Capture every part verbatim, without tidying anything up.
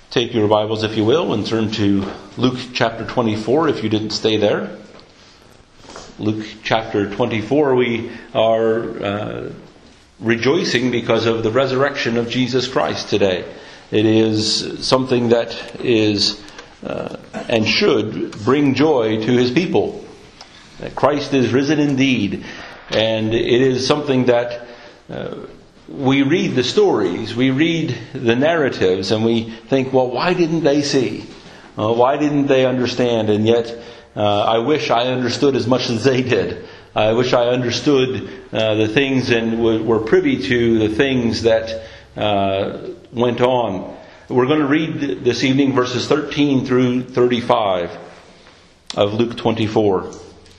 Take your Bibles, if you will, and turn to Luke chapter twenty-four, if you didn't stay there. Luke chapter twenty-four, we are uh, rejoicing because of the resurrection of Jesus Christ today. It is something that is uh, and should bring joy to His people. That Christ is risen indeed, and it is something that uh, we read the stories, we read the narratives, and we think, well, why didn't they see? Uh, why didn't they understand? And yet, uh, I wish I understood as much as they did. I wish I understood uh, the things and w- were privy to the things that uh, went on. We're going to read this evening verses thirteen through thirty-five of Luke twenty-four.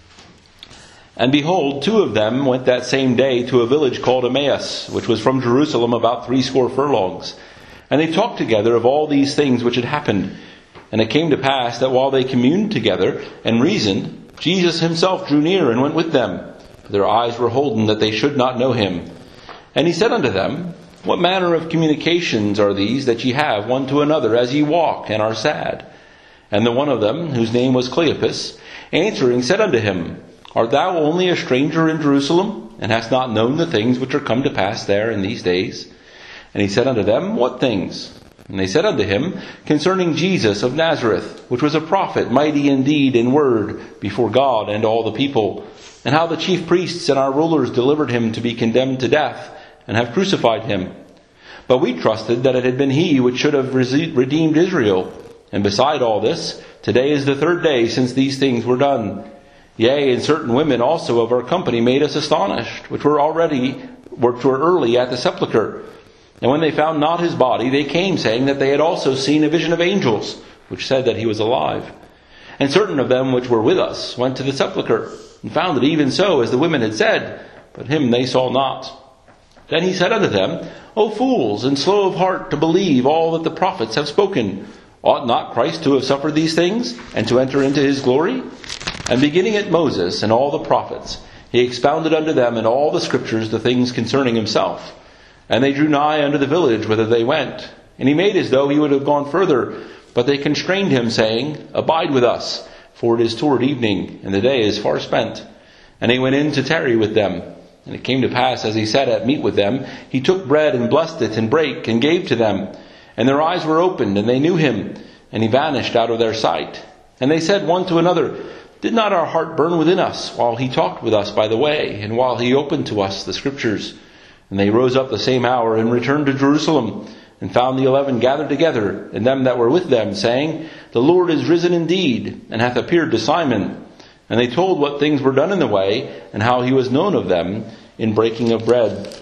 And behold, two of them went that same day to a village called Emmaus, which was from Jerusalem about threescore furlongs. And they talked together of all these things which had happened. And it came to pass that while they communed together and reasoned, Jesus himself drew near and went with them. For their eyes were holden that they should not know him. And he said unto them, What manner of communications are these that ye have one to another as ye walk and are sad? And the one of them, whose name was Cleopas, answering said unto him, Art thou only a stranger in Jerusalem, and hast not known the things which are come to pass there in these days? And he said unto them, What things? And they said unto him, Concerning Jesus of Nazareth, which was a prophet, mighty in deed and word before God and all the people, and how the chief priests and our rulers delivered him to be condemned to death, and have crucified him. But we trusted that it had been he which should have redeemed Israel. And beside all this, today is the third day since these things were done. Yea, and certain women also of our company made us astonished, which were already, which were early at the sepulchre. And when they found not his body, they came, saying that they had also seen a vision of angels, which said that he was alive. And certain of them which were with us went to the sepulchre, and found it even so as the women had said, but him they saw not. Then he said unto them, O fools, and slow of heart to believe all that the prophets have spoken. Ought not Christ to have suffered these things, and to enter into his glory? And beginning at Moses and all the prophets, he expounded unto them in all the scriptures the things concerning himself. And they drew nigh unto the village whither they went. And he made as though he would have gone further, but they constrained him, saying, Abide with us, for it is toward evening, and the day is far spent. And he went in to tarry with them. And it came to pass, as he sat at meat with them, he took bread and blessed it, and brake, and gave to them. And their eyes were opened, and they knew him, and he vanished out of their sight. And they said one to another, Did not our heart burn within us, while he talked with us by the way, and while he opened to us the scriptures? And they rose up the same hour, and returned to Jerusalem, and found the eleven gathered together, and them that were with them, saying, The Lord is risen indeed, and hath appeared to Simon. And they told what things were done in the way, and how he was known of them in breaking of bread.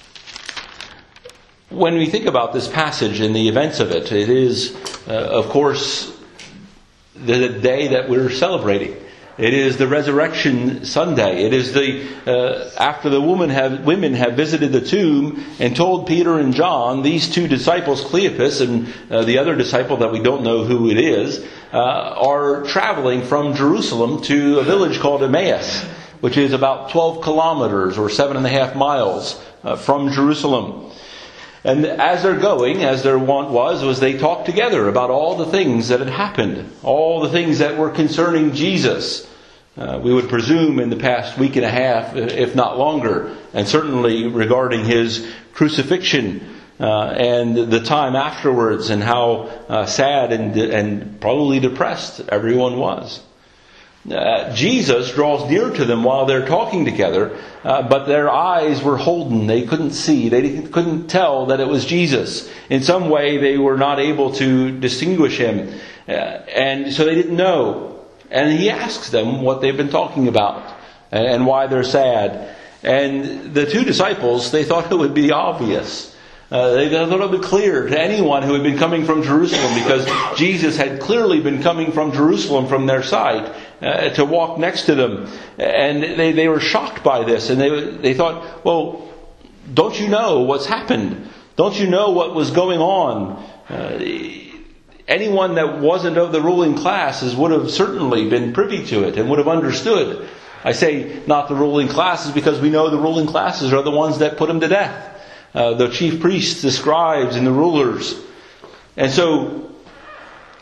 When we think about this passage and the events of it, it is, uh, of course, the day that we're celebrating. It is the Resurrection Sunday. It is the uh, after the woman have, women have visited the tomb and told Peter and John, these two disciples, Cleopas and uh, the other disciple that we don't know who it is, uh, are traveling from Jerusalem to a village called Emmaus, which is about twelve kilometers or seven and a half miles uh, from Jerusalem. And as they're going, as their wont was, was they talked together about all the things that had happened, all the things that were concerning Jesus. Uh, we would presume in the past week and a half, if not longer, and certainly regarding his crucifixion uh, and the time afterwards, and how uh, sad and and probably depressed everyone was. Uh, Jesus draws near to them while they're talking together, uh, but their eyes were holden. They couldn't see. They couldn't tell that it was Jesus. In some way, they were not able to distinguish him. Uh, and so they didn't know. And he asks them what they've been talking about and why they're sad. And the two disciples, they thought it would be obvious. Uh, they thought it would be clear to anyone who had been coming from Jerusalem, because Jesus had clearly been coming from Jerusalem from their sight uh, to walk next to them. And they, they were shocked by this. And they they thought, well, don't you know what's happened? Don't you know what was going on? Uh, anyone that wasn't of the ruling classes would have certainly been privy to it and would have understood. I say not the ruling classes because we know the ruling classes are the ones that put him to death. Uh, the chief priests, the scribes, and the rulers. And so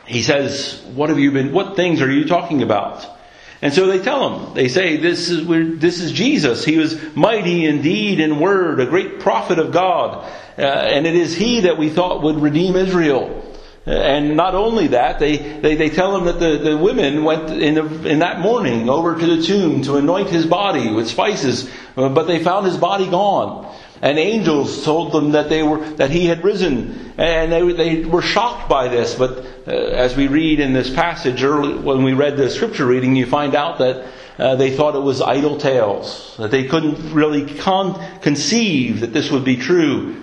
he says, what have you been, what things are you talking about? And so they tell him, they say, this is this is Jesus. He was mighty in deed and word, a great prophet of God. Uh, and it is he that we thought would redeem Israel. And not only that, they, they, they tell him that the, the women went in, the, in that morning over to the tomb to anoint his body with spices, but they found his body gone. And angels told them that they were that he had risen, and they they were shocked by this. But uh, as we read in this passage, early when we read the scripture reading, you find out that uh, they thought it was idle tales, that they couldn't really con- conceive that this would be true.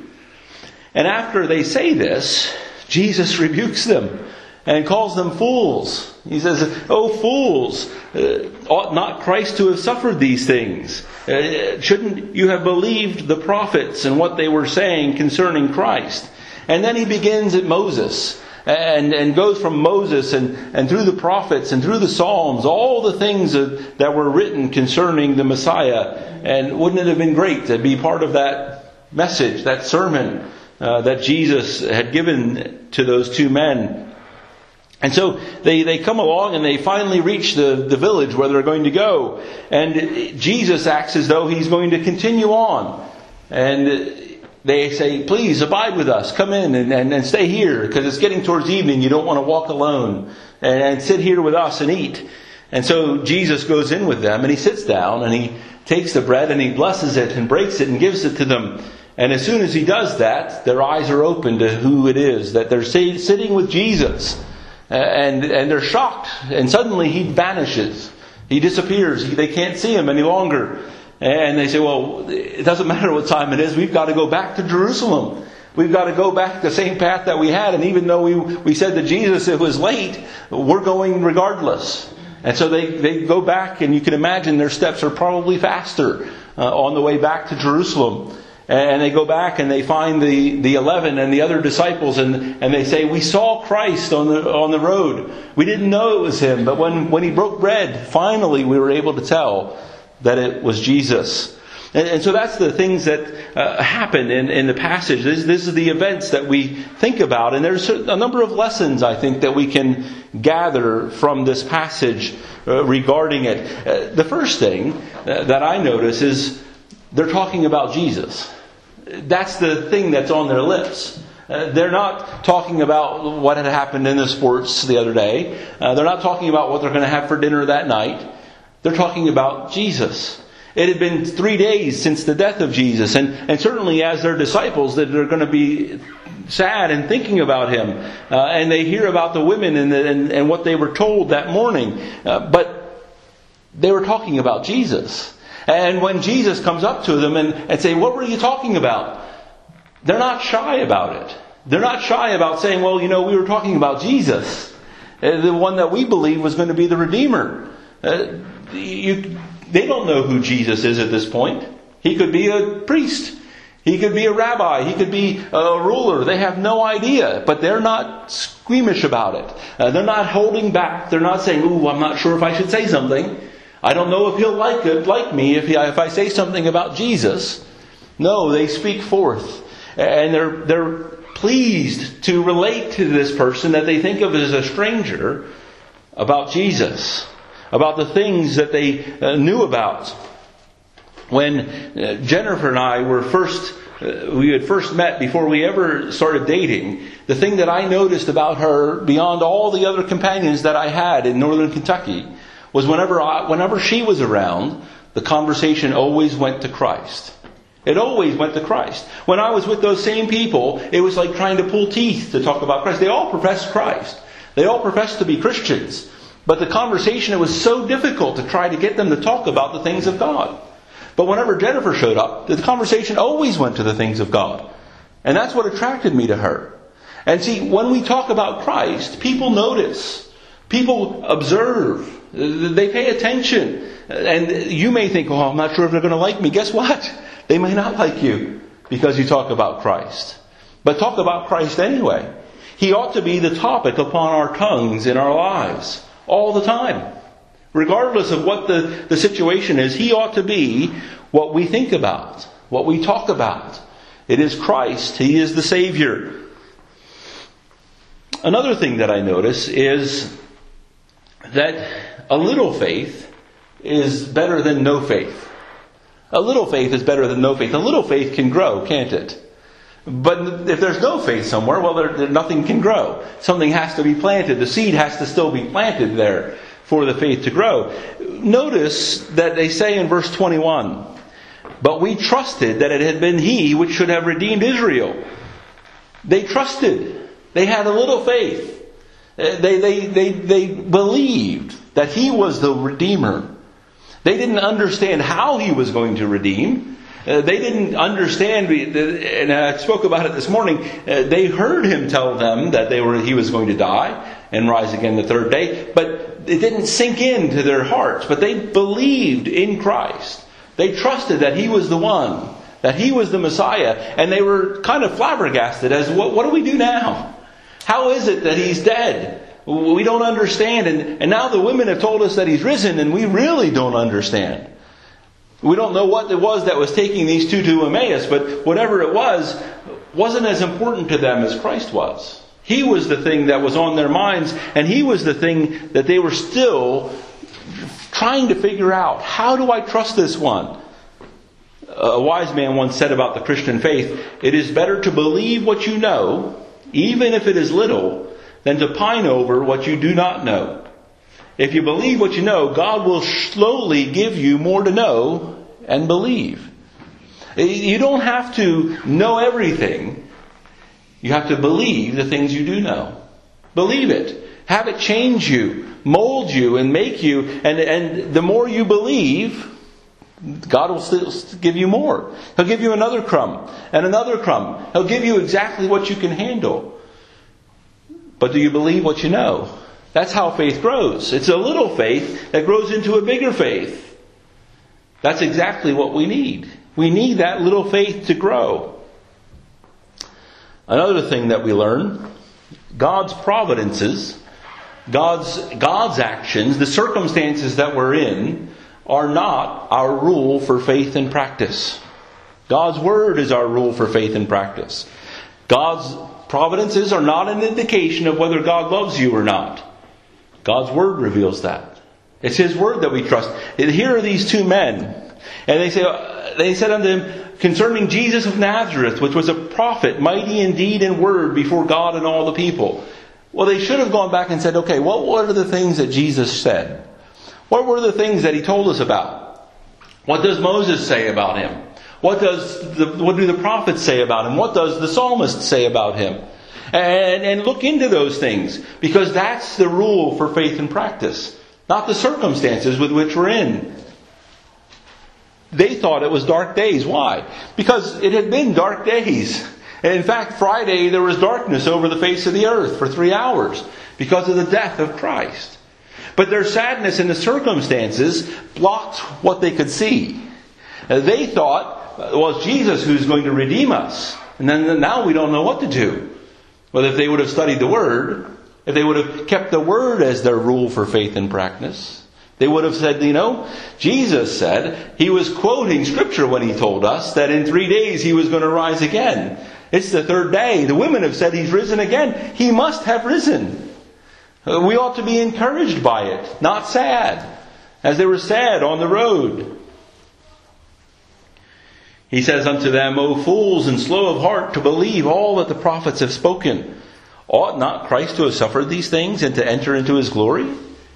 And after they say this, Jesus rebukes them and calls them fools. He says, "Oh fools, uh, ought not Christ to have suffered these things? Uh, shouldn't you have believed the prophets and what they were saying concerning Christ?" And then he begins at Moses and, and goes from Moses and, and through the prophets and through the Psalms, all the things that, that were written concerning the Messiah. And wouldn't it have been great to be part of that message, that sermon uh, that Jesus had given to those two men? And so they, they come along and they finally reach the, the village where they're going to go. And Jesus acts as though he's going to continue on. And they say, "Please abide with us. Come in and, and, and stay here, because it's getting towards evening. You don't want to walk alone. And, and sit here with us and eat." And so Jesus goes in with them and he sits down and he takes the bread and he blesses it and breaks it and gives it to them. And as soon as he does that, their eyes are open to who it is, that they're sitting with Jesus. And and they're shocked. And suddenly he vanishes. He disappears. They can't see him any longer. And they say, "Well, it doesn't matter what time it is. We've got to go back to Jerusalem. We've got to go back the same path that we had. And even though we, we said to Jesus it was late, we're going regardless." And so they, they go back, and you can imagine their steps are probably faster uh, on the way back to Jerusalem. And they go back and they find the, the eleven and the other disciples, and, and they say, "We saw Christ on the on the road. We didn't know it was him, but when, when he broke bread, finally we were able to tell that it was Jesus." And, and so that's the things that uh, happen in, in the passage. This, this is the events that we think about. And there's a number of lessons, I think, that we can gather from this passage uh, regarding it. Uh, the first thing uh, that I notice is they're talking about Jesus. That's the thing that's on their lips. Uh, they're not talking about what had happened in the sports the other day. Uh, they're not talking about what they're going to have for dinner that night. They're talking about Jesus. It had been three days since the death of Jesus. And, and certainly as their disciples, that they're going to be sad and thinking about him. Uh, and they hear about the women and, the, and, and what they were told that morning. Uh, but they were talking about Jesus. And when Jesus comes up to them and, and say, "What were you talking about?" They're not shy about it. They're not shy about saying, "Well, you know, we were talking about Jesus, uh, the one that we believe was going to be the Redeemer." Uh, you, they don't know who Jesus is at this point. He could be a priest. He could be a rabbi. He could be a ruler. They have no idea. But they're not squeamish about it. Uh, they're not holding back. They're not saying, "Ooh, I'm not sure if I should say something. I don't know if he'll like it, like me if, he, if I say something about Jesus." No, they speak forth. And they're, they're pleased to relate to this person that they think of as a stranger about Jesus. About the things that they uh, knew about. When uh, Jennifer and I were first, uh, we had first met before we ever started dating, the thing that I noticed about her beyond all the other companions that I had in northern Kentucky was whenever I, whenever she was around, the conversation always went to Christ. It always went to Christ. When I was with those same people, it was like trying to pull teeth to talk about Christ. They all professed Christ. They all professed to be Christians. But the conversation, it was so difficult to try to get them to talk about the things of God. But whenever Jennifer showed up, the conversation always went to the things of God. And that's what attracted me to her. And see, when we talk about Christ, people notice. People observe. They pay attention. And you may think, "Oh, I'm not sure if they're going to like me." Guess what? They may not like you because you talk about Christ. But talk about Christ anyway. He ought to be the topic upon our tongues in our lives all the time. Regardless of what the, the situation is, He ought to be what we think about, what we talk about. It is Christ. He is the Savior. Another thing that I notice is that a little faith is better than no faith. A little faith is better than no faith. A little faith can grow, can't it? But if there's no faith somewhere, well, there, there, nothing can grow. Something has to be planted. The seed has to still be planted there for the faith to grow. Notice that they say in verse twenty-one, "But we trusted that it had been He which should have redeemed Israel." They trusted. They had a little faith. They, they, they, they believed that He was the Redeemer. They didn't understand how He was going to redeem. Uh, they didn't understand, and I spoke about it this morning, uh, they heard Him tell them that they were He was going to die and rise again the third day, but it didn't sink into their hearts. But they believed in Christ. They trusted that He was the one, that He was the Messiah, and they were kind of flabbergasted as, what, what do we do now? How is it that He's dead? We don't understand. And, and now the women have told us that He's risen, and we really don't understand. We don't know what it was that was taking these two to Emmaus, but whatever it was, wasn't as important to them as Christ was. He was the thing that was on their minds, and He was the thing that they were still trying to figure out. How do I trust this one? A wise man once said about the Christian faith, "It is better to believe what you know, even if it is little, than to pine over what you do not know." If you believe what you know, God will slowly give you more to know and believe. You don't have to know everything. You have to believe the things you do know. Believe it. Have it change you, mold you, and make you. And, and the more you believe, God will still give you more. He'll give you another crumb and another crumb. He'll give you exactly what you can handle. But do you believe what you know? That's how faith grows. It's a little faith that grows into a bigger faith. That's exactly what we need. We need that little faith to grow. Another thing that we learn, God's providences, God's, God's actions, the circumstances that we're in, are not our rule for faith and practice. God's Word is our rule for faith and practice. God's providences are not an indication of whether God loves you or not. God's Word reveals that. It's His Word that we trust. And here are these two men. And they say, they said unto Him, concerning Jesus of Nazareth, which was a prophet, mighty in deed and word before God and all the people. Well, they should have gone back and said, okay, what were the things that Jesus said? What were the things that He told us about? What does Moses say about Him? What does the, what do the prophets say about Him? What does the psalmist say about Him? And, and look into those things, because that's the rule for faith and practice, not the circumstances with which we're in. They thought it was dark days. Why? Because it had been dark days. And in fact, Friday there was darkness over the face of the earth for three hours because of the death of Christ. But their sadness in the circumstances blocked what they could see. They thought, well, it's Jesus who's going to redeem us. And then now we don't know what to do. Well, if they would have studied the Word, if they would have kept the Word as their rule for faith and practice, they would have said, you know, Jesus said, He was quoting Scripture when He told us that in three days He was going to rise again. It's the third day. The women have said He's risen again. He must have risen. We ought to be encouraged by it, not sad, as they were sad on the road. He says unto them, O fools and slow of heart to believe all that the prophets have spoken. Ought not Christ to have suffered these things and to enter into His glory?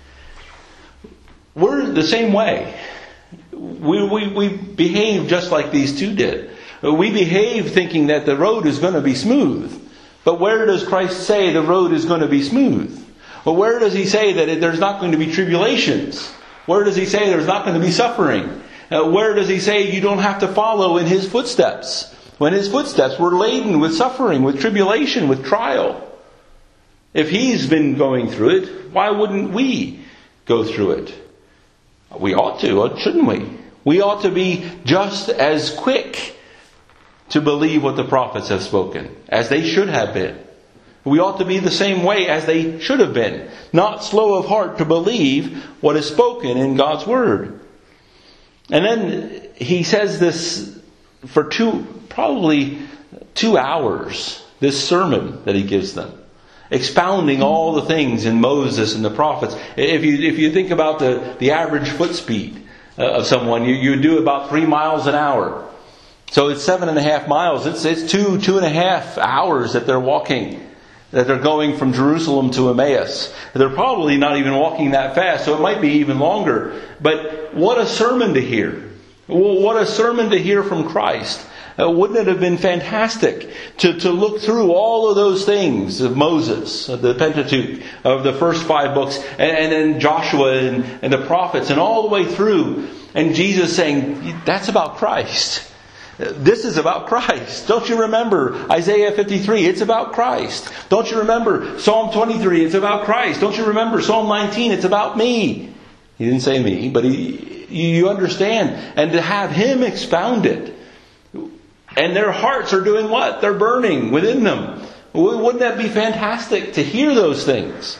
We're the same way. We, we, we behave just like these two did. We behave thinking that the road is going to be smooth. But where does Christ say the road is going to be smooth? Well, where does He say that it, there's not going to be tribulations? Where does He say there's not going to be suffering? Uh, where does He say you don't have to follow in His footsteps? When His footsteps were laden with suffering, with tribulation, with trial. If He's been going through it, why wouldn't we go through it? We ought to, shouldn't we? We ought to be just as quick to believe what the prophets have spoken, as they should have been. We ought to be the same way as they should have been. Not slow of heart to believe what is spoken in God's Word. And then he says this for two, probably two hours, this sermon that he gives them. expounding all the things in Moses and the prophets. If you if you think about the, the average foot speed uh, of someone, you, you do about three miles an hour. So it's seven and a half miles. It's it's two, two and a half hours that they're walking, that they're going from Jerusalem to Emmaus. They're probably not even walking that fast, so it might be even longer. But what a sermon to hear. Well, what a sermon to hear from Christ. Uh, wouldn't it have been fantastic to, to look through all of those things of Moses, of the Pentateuch, of the first five books, and, and then Joshua and, and the prophets, and all the way through, and Jesus saying, that's about Christ. This is about Christ. Don't you remember Isaiah fifty-three? It's about Christ. Don't you remember Psalm twenty-three? It's about Christ. Don't you remember Psalm nineteen? It's about me. He didn't say me, but he, you understand. And to have Him expound it. And their hearts are doing what? They're burning within them. Wouldn't that be fantastic to hear those things?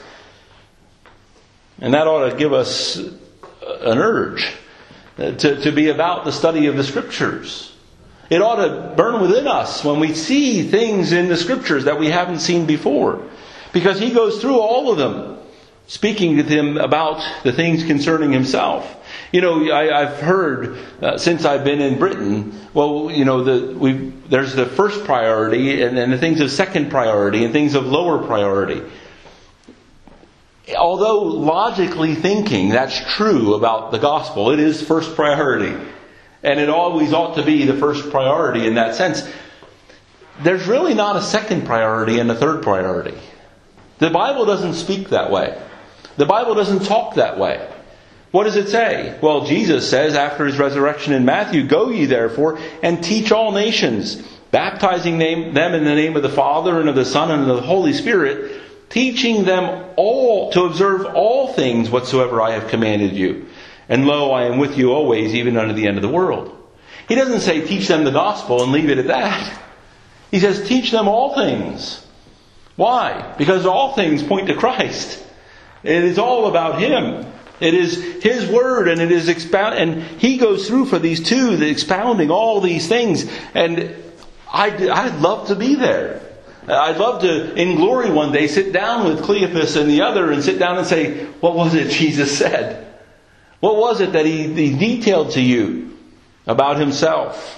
And that ought to give us an urge to, to be about the study of the Scriptures. It ought to burn within us when we see things in the Scriptures that we haven't seen before. Because He goes through all of them, speaking to them about the things concerning Himself. You know, I, I've heard uh, since I've been in Britain, well, you know, the we there's the first priority and then the things of second priority and things of lower priority. Although logically thinking that's true about the gospel, it is first priority. And it always ought to be the first priority in that sense. There's really not a second priority and a third priority. The Bible doesn't speak that way. The Bible doesn't talk that way. What does it say? Well, Jesus says after His resurrection in Matthew, "Go ye therefore and teach all nations, baptizing them in the name of the Father and of the Son and of the Holy Spirit, teaching them all to observe all things whatsoever I have commanded you. And lo, I am with you always, even unto the end of the world." He doesn't say teach them the gospel and leave it at that. He says teach them all things. Why? Because all things point to Christ. It is all about Him. It is His Word, and it is expound. And He goes through for these two, the expounding all these things. And I'd, I'd love to be there. I'd love to, in glory one day, sit down with Cleopas and the other and sit down and say, what was it Jesus said? What was it that he, he detailed to you about Himself?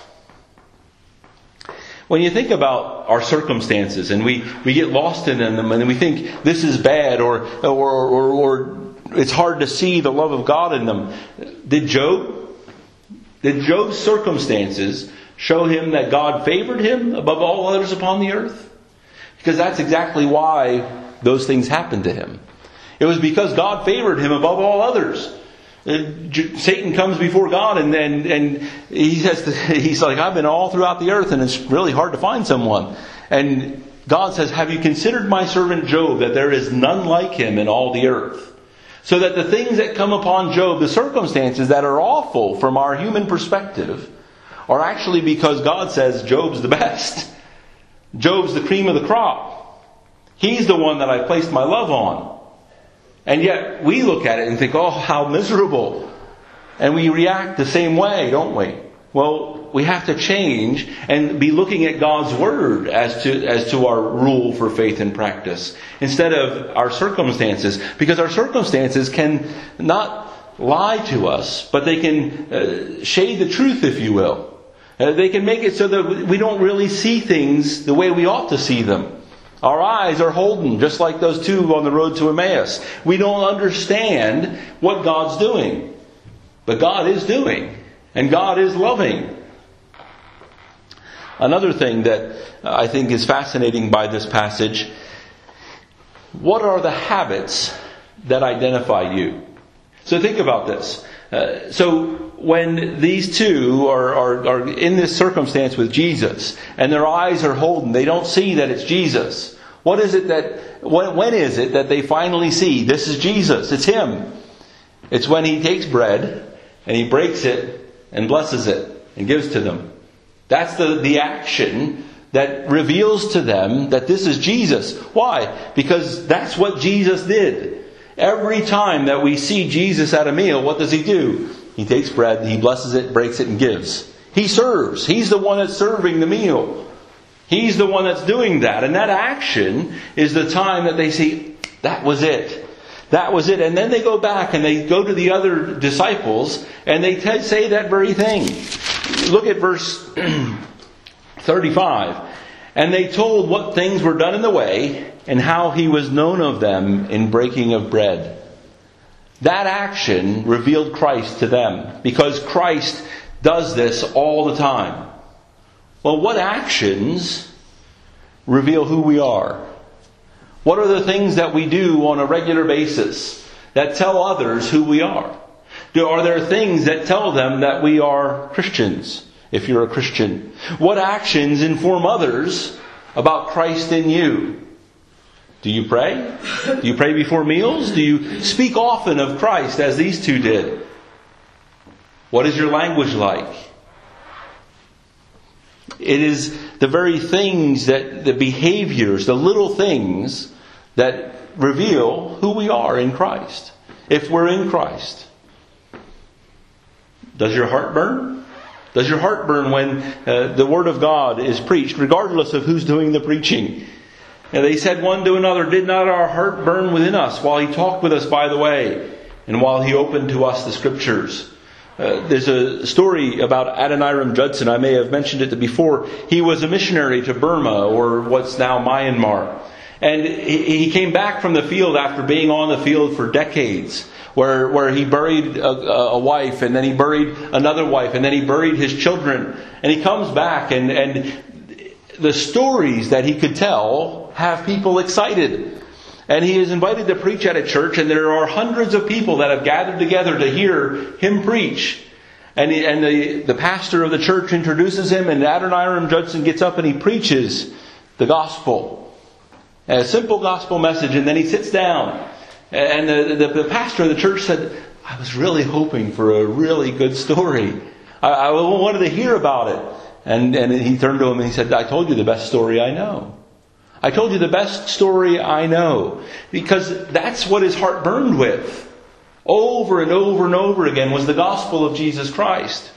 When you think about our circumstances and we, we get lost in them and we think this is bad or, or, or, or it's hard to see the love of God in them. Did Job, did Job's circumstances show him that God favored him above all others upon the earth? Because that's exactly why those things happened to him. It was because God favored him above all others. Satan comes before God and and, and he says to, he's like, I've been all throughout the earth and it's really hard to find someone. And God says, have you considered my servant Job, that there is none like him in all the earth? So that the things that come upon Job, the circumstances that are awful from our human perspective, are actually because God says Job's the best. Job's the cream of the crop. He's the one that I placed my love on. And yet we look at it and think, oh, how miserable. And we react the same way, don't we? Well, we have to change and be looking at God's Word as to as to our rule for faith and practice instead of our circumstances. Because our circumstances can not lie to us, but they can uh, shade the truth, if you will. Uh, they can make it so that we don't really see things the way we ought to see them. Our eyes are holden, just like those two on the road to Emmaus. We don't understand what God's doing. But God is doing. And God is loving. Another thing that I think is fascinating by this passage, what are the habits that identify you? So think about this. Uh, so when these two are, are, are in this circumstance with Jesus and their eyes are holden, they don't see that it's Jesus. What is it that, when, when is it that they finally see this is Jesus? It's Him. It's when He takes bread and He breaks it and blesses it and gives to them. That's the, the action that reveals to them that this is Jesus. Why? Because that's what Jesus did. Every time that we see Jesus at a meal, what does He do? He takes bread, He blesses it, breaks it, and gives. He serves. He's the one that's serving the meal. He's the one that's doing that. And that action is the time that they see, that was it. That was it. And then they go back and they go to the other disciples and they t- say that very thing. Look at verse thirty-five. And they told what things were done in the way and how he was known of them in breaking of bread. That action revealed Christ to them because Christ does this all the time. Well, what actions reveal who we are? What are the things that we do on a regular basis that tell others who we are? Do, are there things that tell them that we are Christians, if you're a Christian? What actions inform others about Christ in you? Do you pray? Do you pray before meals? Do you speak often of Christ as these two did? What is your language like? It is the very things that, the behaviors, the little things that reveal who we are in Christ. If we're in Christ. Does your heart burn? Does your heart burn when uh, the Word of God is preached, regardless of who's doing the preaching? And they said one to another, did not our heart burn within us while he talked with us by the way, and while he opened to us the Scriptures? Uh, there's a story about Adoniram Judson. I may have mentioned it before. He was a missionary to Burma, or what's now Myanmar. And he, he came back from the field after being on the field for decades, where, where he buried a, a wife, and then he buried another wife, and then he buried his children. And he comes back, and, and the stories that he could tell have people excited. And he is invited to preach at a church, and there are hundreds of people that have gathered together to hear him preach. And, he, and the, the pastor of the church introduces him, and Adoniram Judson gets up and he preaches the gospel. A simple gospel message, and then he sits down. And the, the, the pastor of the church said, I was really hoping for a really good story. I, I wanted to hear about it. And, and he turned to him and he said, I told you the best story I know. I told you the best story I know. Because that's what his heart burned with. Over and over and over again was the gospel of Jesus Christ.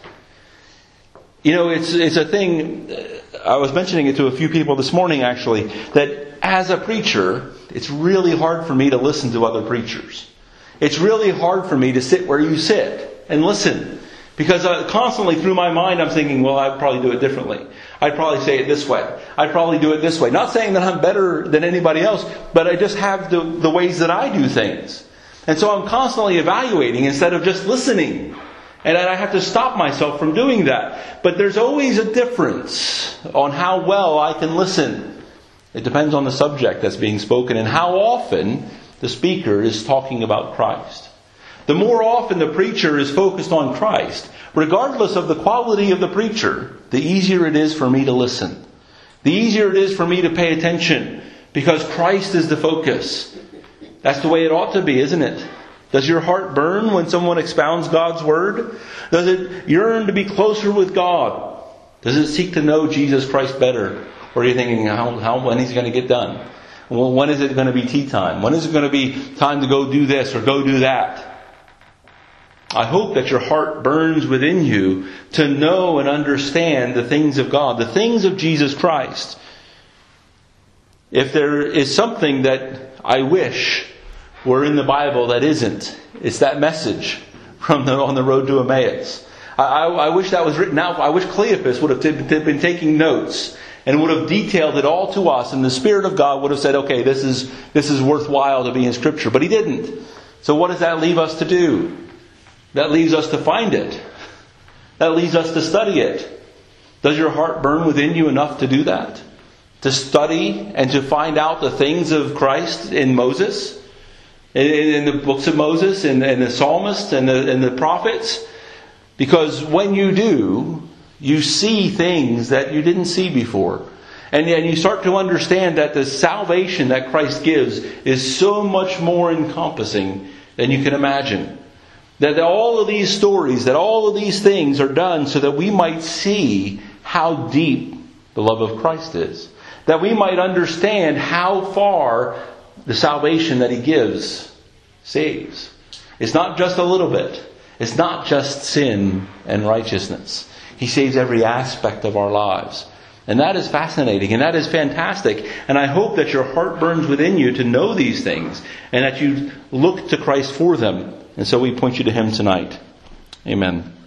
You know, it's it's a thing, I was mentioning it to a few people this morning actually, that as a preacher, it's really hard for me to listen to other preachers. It's really hard for me to sit where you sit and listen. Because uh, constantly through my mind I'm thinking, well, I'd probably do it differently. I'd probably say it this way. I'd probably do it this way. Not saying that I'm better than anybody else, but I just have the, the ways that I do things. And so I'm constantly evaluating instead of just listening. And I have to stop myself from doing that. But there's always a difference on how well I can listen. It depends on the subject that's being spoken and how often the speaker is talking about Christ. The more often the preacher is focused on Christ, regardless of the quality of the preacher, the easier it is for me to listen. The easier it is for me to pay attention, because Christ is the focus. That's the way it ought to be, isn't it? Does your heart burn when someone expounds God's Word? Does it yearn to be closer with God? Does it seek to know Jesus Christ better? Or are you thinking, how, how when is he going to get done? Well, when is it going to be tea time? When is it going to be time to go do this or go do that? I hope that your heart burns within you to know and understand the things of God, the things of Jesus Christ. If there is something that I wish were in the Bible that isn't, it's that message from the, on the road to Emmaus. I, I, I wish that was written out. I wish Cleopas would have t- been taking notes and would have detailed it all to us, and the Spirit of God would have said, okay, this is this is worthwhile to be in Scripture. But he didn't. So what does that leave us to do? That leaves us to find it. That leaves us to study it. Does your heart burn within you enough to do that? To study and to find out the things of Christ in Moses? In, in the books of Moses, and in, in the psalmists and the, and the prophets? Because when you do, you see things that you didn't see before. And, and you start to understand that the salvation that Christ gives is so much more encompassing than you can imagine. That all of these stories, that all of these things are done so that we might see how deep the love of Christ is. That we might understand how far the salvation that He gives saves. It's not just a little bit. It's not just sin and righteousness. He saves every aspect of our lives. And that is fascinating, and that is fantastic. And I hope that your heart burns within you to know these things, and that you look to Christ for them. And so we point you to Him tonight. Amen.